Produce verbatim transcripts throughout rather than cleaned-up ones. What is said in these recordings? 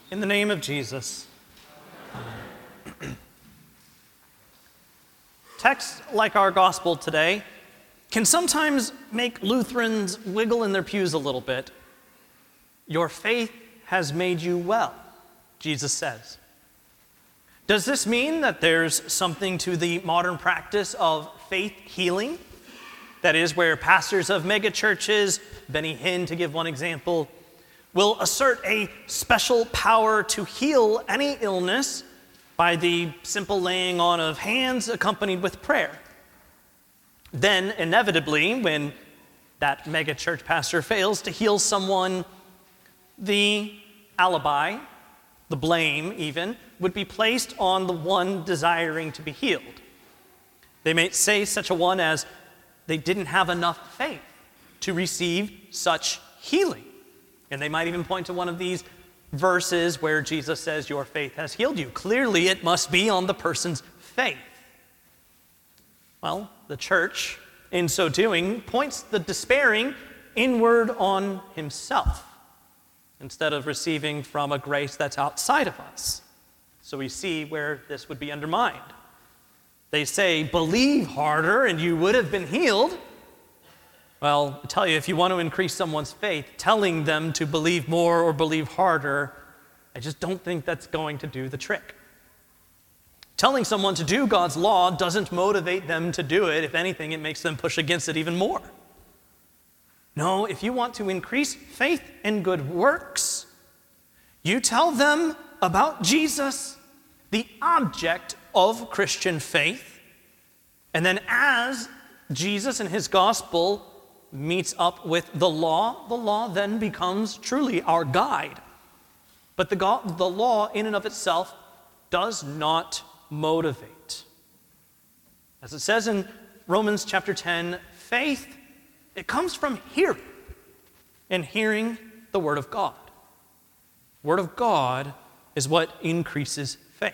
In the name of Jesus. Texts like our gospel today can sometimes make Lutherans wiggle in their pews a little bit. Your faith has made you well, Jesus says. Does this mean that there's something to the modern practice of faith healing? That is, where pastors of megachurches, Benny Hinn to give one example, will assert a special power to heal any illness by the simple laying on of hands accompanied with prayer. Then, inevitably, when that megachurch pastor fails to heal someone, the alibi, the blame even, would be placed on the one desiring to be healed. They may say such a one as, they didn't have enough faith to receive such healing. And they might even point to one of these verses where Jesus says, your faith has healed you. Clearly, it must be on the person's faith. Well, the church, in so doing, points the despairing inward on himself instead of receiving from a grace that's outside of us. So we see where this would be undermined. They say, believe harder and you would have been healed. Well, I tell you, if you want to increase someone's faith, telling them to believe more or believe harder, I just don't think that's going to do the trick. Telling someone to do God's law doesn't motivate them to do it. If anything, it makes them push against it even more. No, if you want to increase faith and good works, you tell them about Jesus, the object of Christian faith, and then as Jesus and his gospel meets up with the law, the law then becomes truly our guide. But the, go- the law in and of itself does not motivate. As it says in Romans chapter ten, faith, it comes from hearing, and hearing the word of God. The word of God is what increases faith.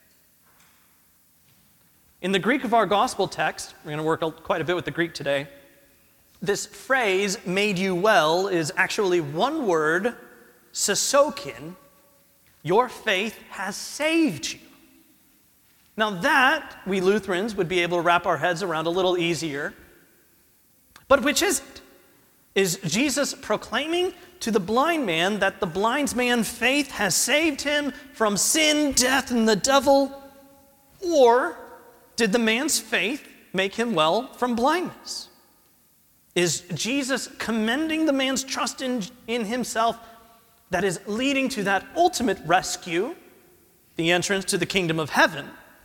In the Greek of our gospel text, we're going to work quite a bit with the Greek today, this phrase, made you well, is actually one word, sesokin, your faith has saved you. Now that, we Lutherans would be able to wrap our heads around a little easier. But which is it? Is Jesus proclaiming to the blind man that the blind man's faith has saved him from sin, death, and the devil? Or did the man's faith make him well from blindness? Is Jesus commending the man's trust in, in himself that is leading to that ultimate rescue, the entrance to the kingdom of heaven?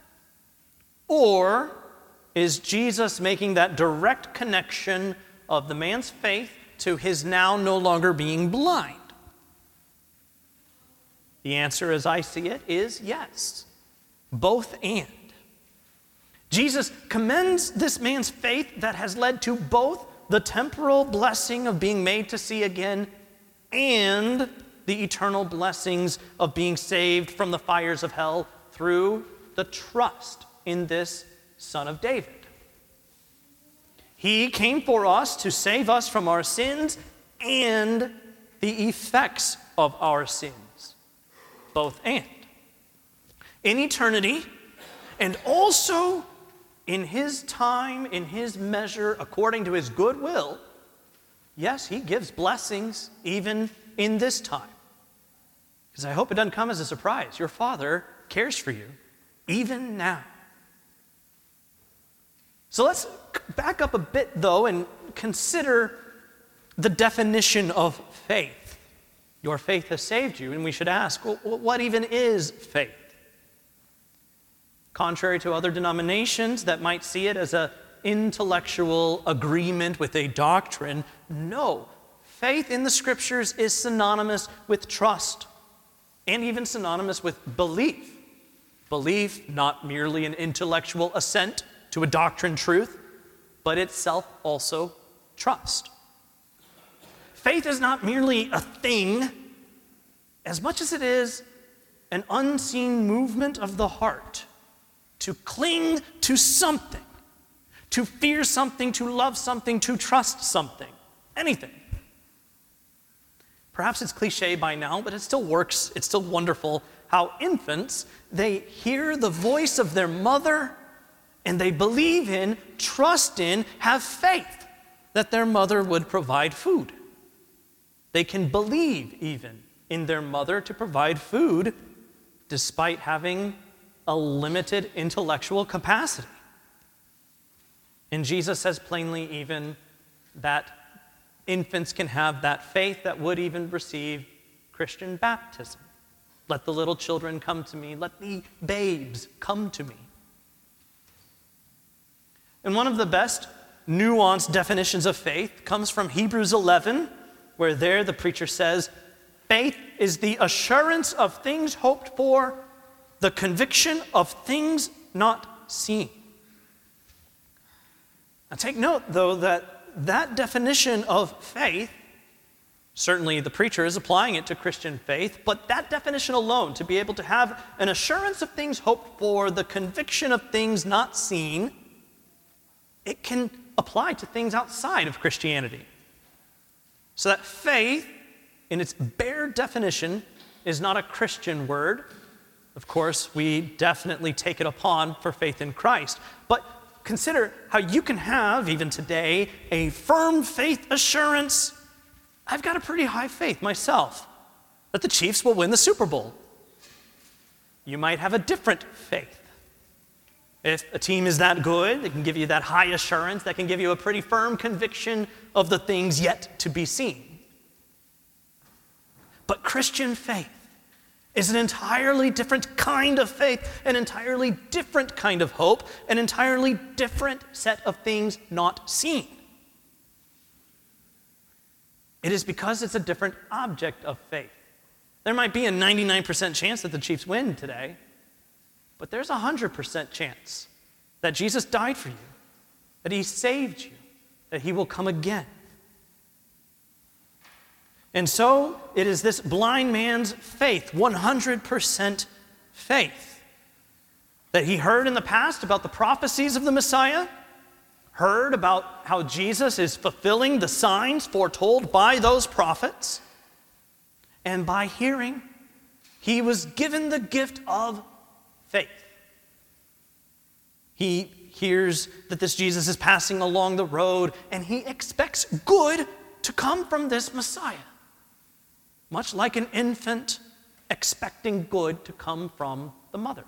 Or is Jesus making that direct connection of the man's faith to his now no longer being blind? The answer, as I see it, is yes. Both and. Jesus commends this man's faith that has led to both the temporal blessing of being made to see again and the eternal blessings of being saved from the fires of hell through the trust in this Son of David. He came for us to save us from our sins and the effects of our sins. Both and. In eternity, and also in his time, in his measure, according to his good will, yes, he gives blessings even in this time. Because I hope it doesn't come as a surprise. Your Father cares for you, even now. So let's back up a bit, though, and consider the definition of faith. Your faith has saved you, and we should ask, well, what even is faith? Contrary to other denominations that might see it as an intellectual agreement with a doctrine, no. Faith in the Scriptures is synonymous with trust, and even synonymous with belief. Belief, not merely an intellectual assent to a doctrine truth, but itself also trust. Faith is not merely a thing, as much as it is an unseen movement of the heart to cling to something, to fear something, to love something, to trust something, anything. Perhaps it's cliche by now, but it still works. It's still wonderful how infants, they hear the voice of their mother and they believe in, trust in, have faith that their mother would provide food. They can believe even in their mother to provide food despite having a limited intellectual capacity. And Jesus says plainly even that infants can have that faith that would even receive Christian baptism. Let the little children come to me. Let the babes come to me. And one of the best nuanced definitions of faith comes from Hebrews eleven, where there the preacher says, faith is the assurance of things hoped for, the conviction of things not seen. Now take note, though, that that definition of faith, certainly the preacher is applying it to Christian faith, but that definition alone, to be able to have an assurance of things hoped for, the conviction of things not seen, it can apply to things outside of Christianity. So that faith, in its bare definition, is not a Christian word. Of course, we definitely take it upon for faith in Christ. But consider how you can have, even today, a firm faith assurance. I've got a pretty high faith myself that the Chiefs will win the Super Bowl. You might have a different faith. If a team is that good, it can give you that high assurance, that can give you a pretty firm conviction of the things yet to be seen. But Christian faith is an entirely different kind of faith, an entirely different kind of hope, an entirely different set of things not seen. It is because it's a different object of faith. There might be a ninety-nine percent chance that the Chiefs win today, but there's a one hundred percent chance that Jesus died for you, that he saved you, that he will come again. And so it is this blind man's faith, one hundred percent faith, that he heard in the past about the prophecies of the Messiah, heard about how Jesus is fulfilling the signs foretold by those prophets, and by hearing, he was given the gift of faith. He hears that this Jesus is passing along the road, and he expects good to come from this Messiah, much like an infant expecting good to come from the mother.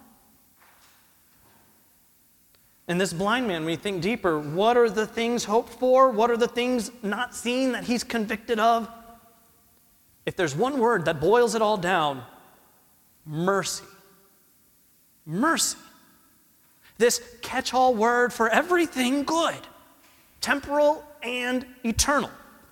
And this blind man, when you think deeper, what are the things hoped for? What are the things not seen that he's convicted of? If there's one word that boils it all down, mercy. Mercy. This catch-all word for everything good, temporal and eternal.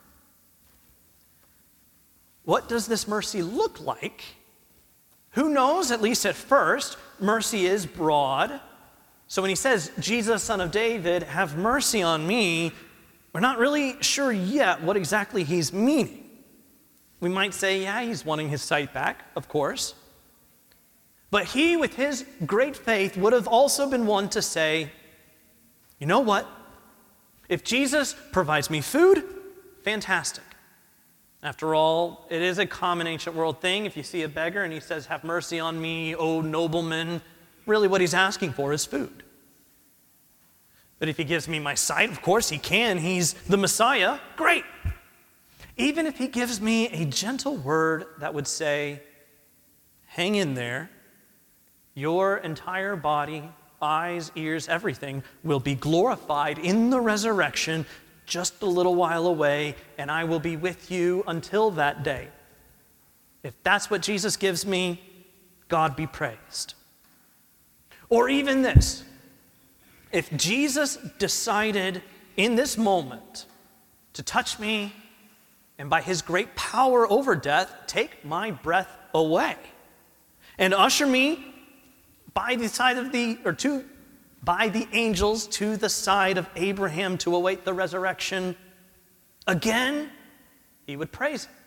What does this mercy look like? Who knows, at least at first, mercy is broad. So when he says, Jesus, son of David, have mercy on me, we're not really sure yet what exactly he's meaning. We might say, yeah, he's wanting his sight back, of course. But he, with his great faith, would have also been one to say, you know what? If Jesus provides me food, fantastic. After all, it is a common ancient world thing. If you see a beggar and he says, have mercy on me, O nobleman, really what he's asking for is food. But if he gives me my sight, of course he can. He's the Messiah. Great. Even if he gives me a gentle word that would say, hang in there, your entire body, eyes, ears, everything will be glorified in the resurrection just a little while away, and I will be with you until that day. If that's what Jesus gives me, God be praised. Or even this, if Jesus decided in this moment to touch me and by his great power over death, take my breath away and usher me by the side of the, or to, by the angels to the side of Abraham to await the resurrection, again, he would praise him.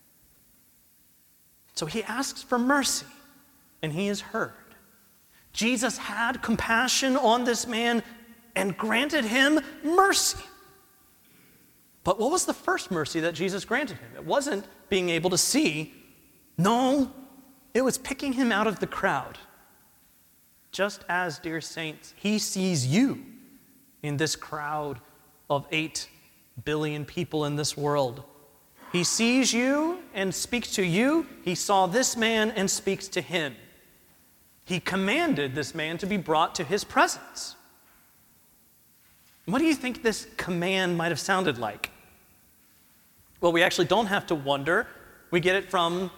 So he asks for mercy, and he is heard. Jesus had compassion on this man and granted him mercy. But what was the first mercy that Jesus granted him? It wasn't being able to see. No, it was picking him out of the crowd. Just as, dear saints, he sees you in this crowd of eight billion people in this world. He sees you and speaks to you. He saw this man and speaks to him. He commanded this man to be brought to his presence. What do you think this command might have sounded like? Well, we actually don't have to wonder. We get it from,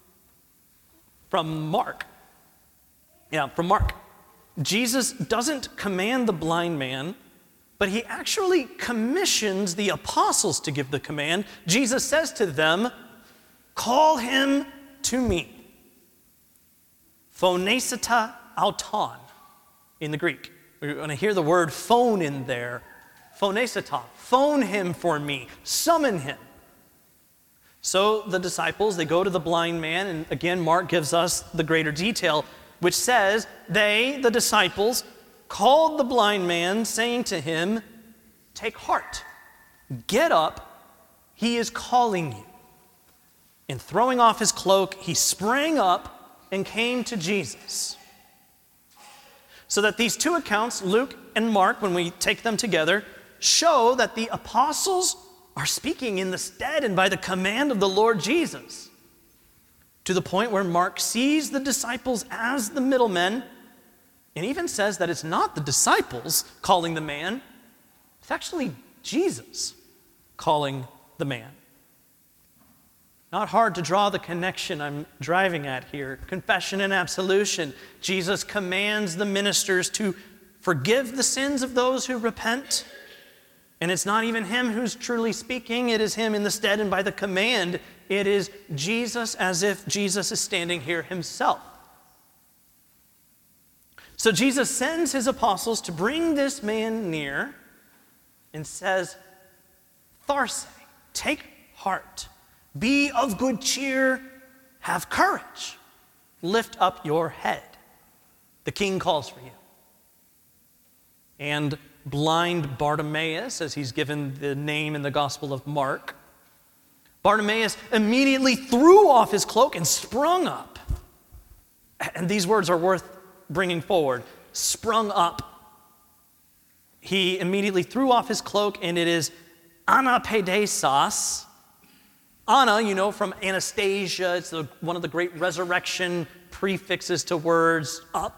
from Mark. Yeah, from Mark. Jesus doesn't command the blind man, but he actually commissions the apostles to give the command. Jesus says to them, "Call him to me." Phonesita auton in the Greek. We're going to hear the word phone in there. Phonesita, phone him for me, summon him. So the disciples, they go to the blind man, and again, Mark gives us the greater detail, which says, they, the disciples, called the blind man, saying to him, "Take heart, get up, he is calling you." And throwing off his cloak, he sprang up and came to Jesus. So that these two accounts, Luke and Mark, when we take them together, show that the apostles are speaking in the stead and by the command of the Lord Jesus, to the point where Mark sees the disciples as the middlemen, and even says that it's not the disciples calling the man, it's actually Jesus calling the man. Not hard to draw the connection I'm driving at here. Confession and absolution. Jesus commands the ministers to forgive the sins of those who repent. And it's not even him who's truly speaking. It is him in the stead and by the command. It is Jesus, as if Jesus is standing here himself. So Jesus sends his apostles to bring this man near and says, "Tharse, take heart. Be of good cheer, have courage, lift up your head. The king calls for you." And blind Bartimaeus, as he's given the name in the Gospel of Mark, Bartimaeus immediately threw off his cloak and sprung up. And these words are worth bringing forward. Sprung up. He immediately threw off his cloak, and it is anapedesos. Ana, you know, from Anastasia, it's the, one of the great resurrection prefixes to words, up.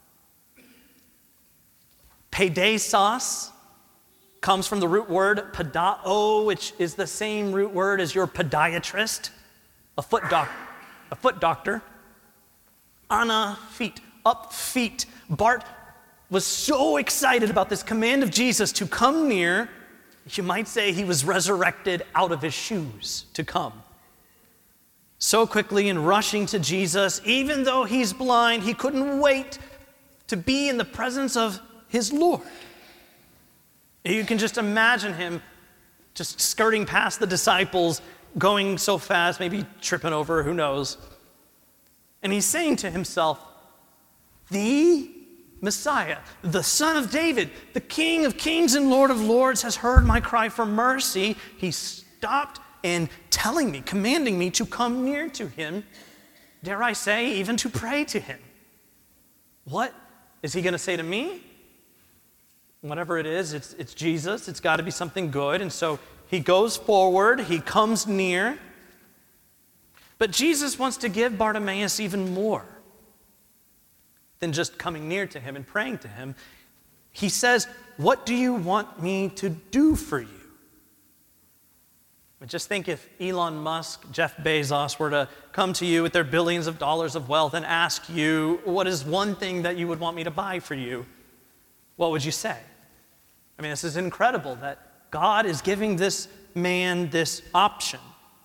Pedesos comes from the root word pedao, which is the same root word as your podiatrist, a foot doctor. A foot doctor. Ana, feet, up feet. Bart was so excited about this command of Jesus to come near. You might say he was resurrected out of his shoes to come. So quickly and rushing to Jesus, even though he's blind, he couldn't wait to be in the presence of his Lord. You can just imagine him just skirting past the disciples, going so fast, maybe tripping over, who knows. And he's saying to himself, "The Messiah, the Son of David, the King of kings and Lord of lords, has heard my cry for mercy." He stopped and telling me, commanding me to come near to him, dare I say, even to pray to him. What is he going to say to me? Whatever it is, it's, it's Jesus. It's got to be something good. And so he goes forward. He comes near. But Jesus wants to give Bartimaeus even more than just coming near to him and praying to him. He says, "What do you want me to do for you?" But just think if Elon Musk, Jeff Bezos were to come to you with their billions of dollars of wealth and ask you, "What is one thing that you would want me to buy for you?" What would you say? I mean, this is incredible that God is giving this man this option.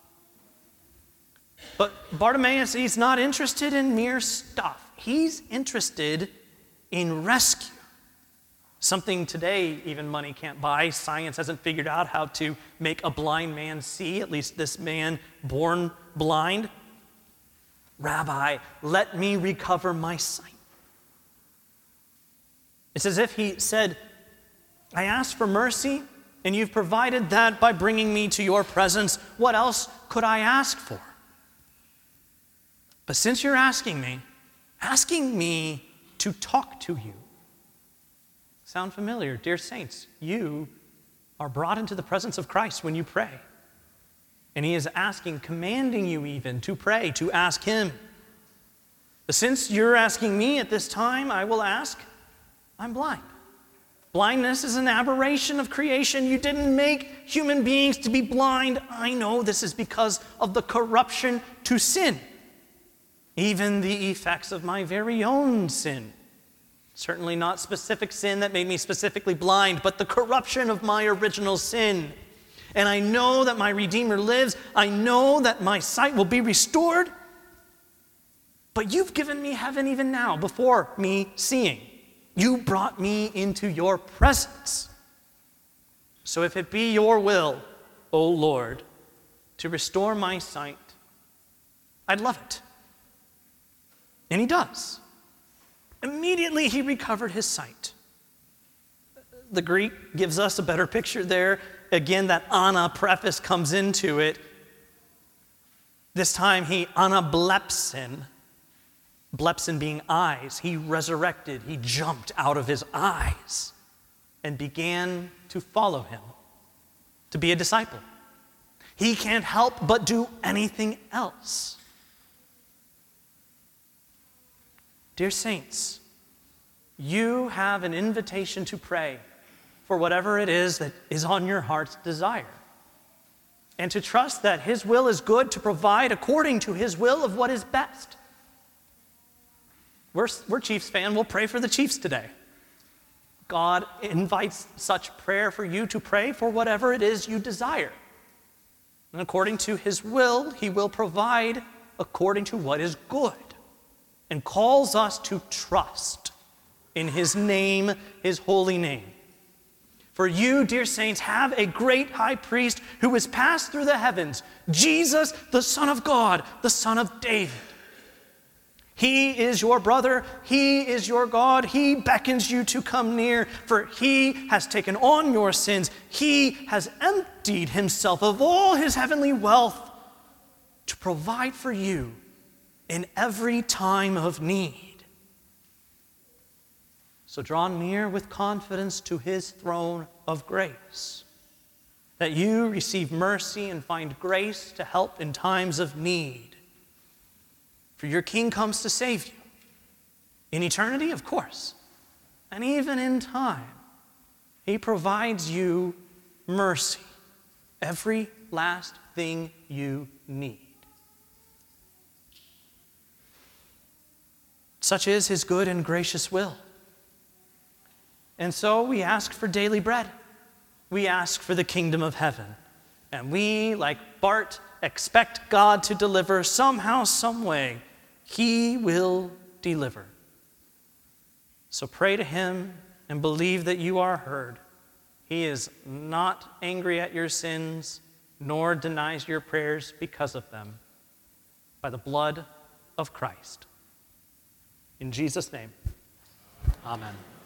But Bartimaeus, he's not interested in mere stuff. He's interested in rescue. Something today even money can't buy. Science hasn't figured out how to make a blind man see, at least this man born blind. "Rabbi, let me recover my sight." It's as if he said, "I asked for mercy, And you've provided that by bringing me to your presence. What else could I ask for? But since you're asking me, asking me to talk to you. Sound familiar? Dear saints, you are brought into the presence of Christ when you pray. And he is asking, commanding you even to pray, to ask him. But since you're asking me at this time, I will ask, I'm blind. Blindness is an aberration of creation. You didn't make human beings to be blind. I know this is because of the corruption to sin. Even the effects of my very own sin. Certainly not specific sin that made me specifically blind, but the corruption of my original sin. And I know that my Redeemer lives. I know that my sight will be restored. But you've given me heaven even now, before me seeing. You brought me into your presence. So if it be your will, O Lord, to restore my sight, I'd love it. And he does. Immediately he recovered his sight. The Greek gives us a better picture there. Again, that ana preface comes into it. This time he anablepsin. Blepsin being eyes. He resurrected. He jumped out of his eyes and began to follow him, to be a disciple. He can't help but do anything else. Dear saints, you have an invitation to pray for whatever it is that is on your heart's desire, and to trust that his will is good to provide according to his will of what is best. We're, we're Chiefs fan. We'll pray for the Chiefs today. God invites such prayer for you to pray for whatever it is you desire. And according to his will, he will provide according to what is good, and calls us to trust in his name, his holy name. For you, dear saints, have a great high priest who has passed through the heavens, Jesus, the Son of God, the Son of David. He is your brother. He is your God. He beckons you to come near, for he has taken on your sins. He has emptied himself of all his heavenly wealth to provide for you in every time of need. So draw near with confidence to his throne of grace, that you receive mercy and find grace to help in times of need. For your King comes to save you. In eternity, of course, and even in time, he provides you mercy, every last thing you need. Such is his good and gracious will. And so we ask for daily bread. We ask for the kingdom of heaven. And we, like Bart, expect God to deliver somehow, some way. He will deliver. So pray to him and believe that you are heard. He is not angry at your sins, nor denies your prayers because of them, by the blood of Christ. In Jesus' name, amen.